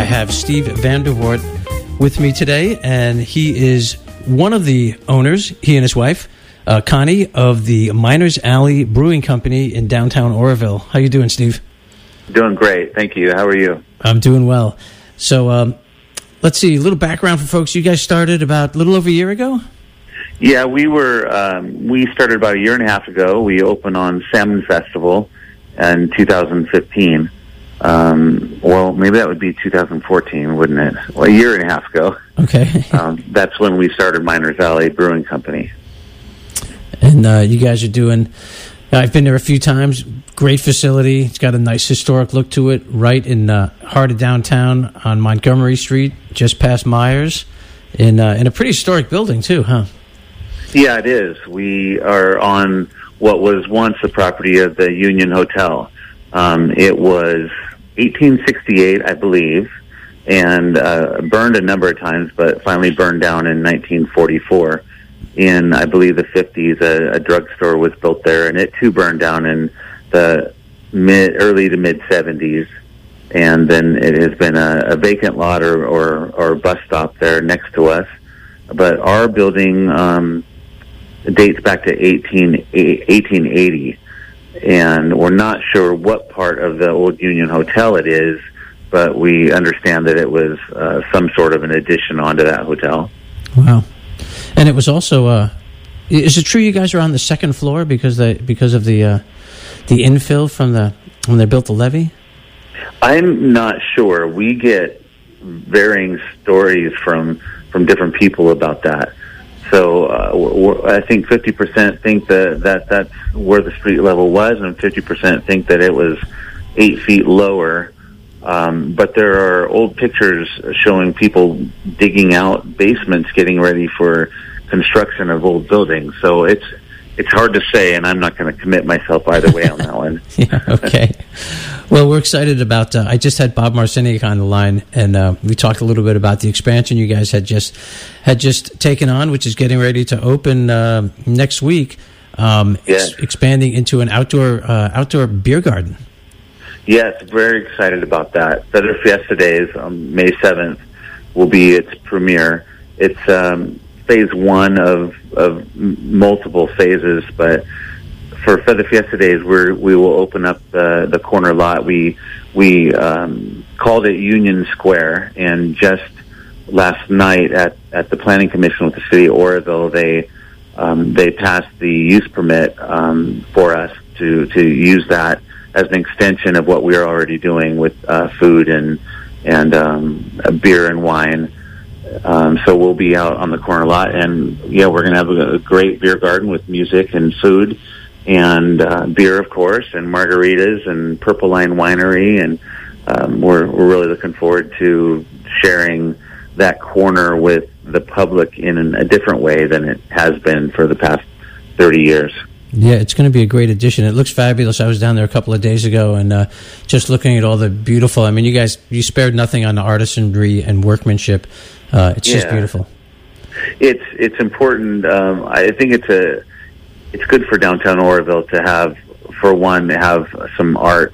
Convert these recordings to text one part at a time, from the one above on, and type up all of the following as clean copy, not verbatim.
have Steve Vandervoort with me today, and he is one of the owners, he and his wife, Connie, of the Miners Alley Brewing Company in downtown Oroville. How you doing, Steve? Doing great. Thank you. How are you? I'm doing well. So let's see, a little background for folks. You guys started about a little over a year ago? Yeah, we started about a year and a half ago. We opened on Salmon Festival in 2015. Well, maybe that would be 2014, wouldn't it? Well, a year and a half ago. Okay. That's when we started Miners Alley Brewing Company. And you guys are doing, I've been there a few times, great facility. It's got a nice historic look to it, right in the heart of downtown on Montgomery Street, just past Myers, in a pretty historic building too, huh? Yeah, it is. We are on what was once the property of the Union Hotel. It was 1868, I believe, and burned a number of times, but finally burned down in 1944. In, I believe, the 50s, a drugstore was built there, and it too burned down in the early to mid 70s. And then it has been a vacant lot or bus stop there next to us. But our building dates back to 1880. And we're not sure what part of the old Union Hotel it is, but we understand that it was some sort of an addition onto that hotel. Wow. And it was also, is it true you guys are on the second floor because of the infill from when they built the levee? I'm not sure. We get varying stories from different people about that. So I think 50% think that that's where the street level was, and 50% think that it was 8 feet lower. But there are old pictures showing people digging out basements, getting ready for construction of old buildings. So it's hard to say, and I'm not going to commit myself either way on that one. Yeah, okay. Well, we're excited about, I just had Bob Marciniak on the line, and we talked a little bit about the expansion you guys had just taken on, which is getting ready to open next week, yes. Expanding into an outdoor beer garden. Yes, very excited about that. Feather Fiesta Days on May 7th will be its premiere. It's phase one of multiple phases, but for Feather Fiesta Days, we will open up the corner lot. We called it Union Square, and just last night at the Planning Commission with the City of Oroville, they passed the use permit for us to use that as an extension of what we are already doing with food and beer and wine. So we'll be out on the corner lot, and yeah, we're going to have a great beer garden with music and food and beer, of course, and margaritas and Purple Line Winery, and we're really looking forward to sharing that corner with the public in a different way than it has been for the past 30 years. Yeah, it's going to be a great addition. It looks fabulous. I was down there a couple of days ago, and just looking at all the beautiful, I mean, you spared nothing on the artisanry and workmanship. It's just beautiful. It's important. I think it's good for downtown Oroville to have some art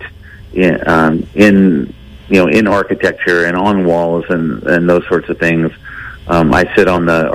in architecture and on walls and those sorts of things. I sit on the